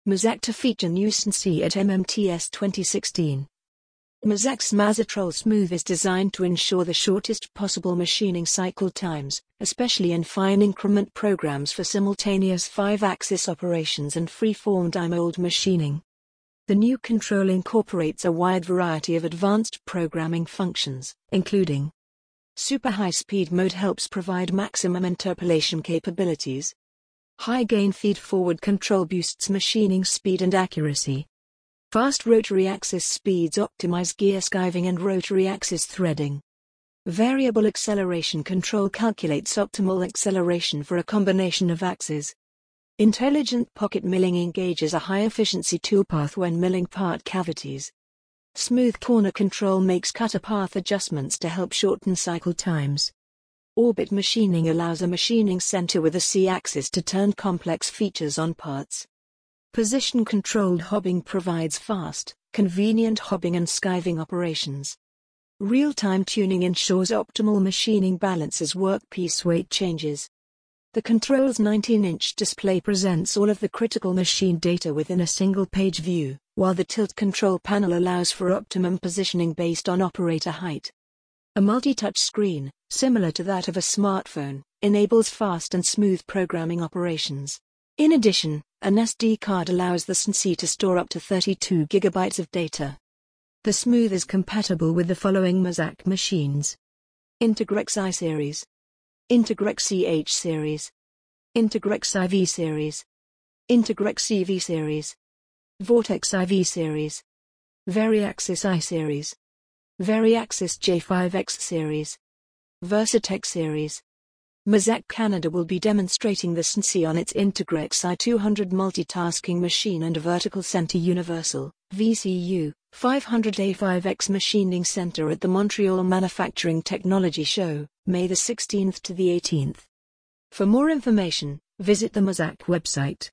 Mazak to feature new CNC at MMTS 2016. Mazak's Mazatrol Smooth is designed to ensure the shortest possible machining cycle times, especially in fine increment programs for simultaneous 5-axis operations and free-form die mold machining. The new control incorporates a wide variety of advanced programming functions, including super high-speed mode helps provide maximum interpolation capabilities. High-gain feed-forward control boosts machining speed and accuracy. Fast rotary axis speeds optimize gear skiving and rotary axis threading. Variable acceleration control calculates optimal acceleration for a combination of axes. Intelligent pocket milling engages a high-efficiency toolpath when milling part cavities. Smooth corner control makes cutter path adjustments to help shorten cycle times. Orbit machining allows a machining center with a C-axis to turn complex features on parts. Position-controlled hobbing provides fast, convenient hobbing and skiving operations. Real-time tuning ensures optimal machining balance as workpiece weight changes. The control's 19-inch display presents all of the critical machine data within a single-page view, while the tilt control panel allows for optimum positioning based on operator height. A multi-touch screen, similar to that of a smartphone, enables fast and smooth programming operations. In addition, an SD card allows the CNC to store up to 32 GB of data. The Smooth is compatible with the following Mazak machines: Integrex I Series, Integrex CH Series, Integrex IV Series, Integrex CV Series, Vortex IV Series, Variaxis I Series, Variaxis J5X Series, Versatex Series. Mazak Canada will be demonstrating the CNC on its Integrex i200 multitasking machine and Vertical Center Universal (VCU) 500A5X machining center at the Montreal Manufacturing Technology Show, May the 16th to the 18th. For more information, visit the Mazak website.